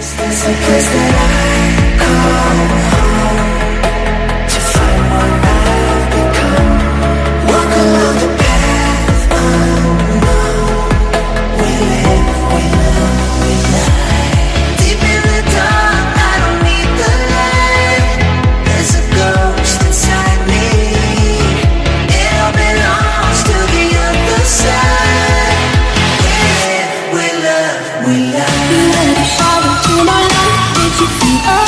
There's a place that I call home to find what I've become. Walk along the path unknown. We live, we love, we lie. Deep in the dark, I don't need the light. There's a ghost inside me. It all belongs to the other side. We live, we love, we lie. You let me fall into my life. Did you feel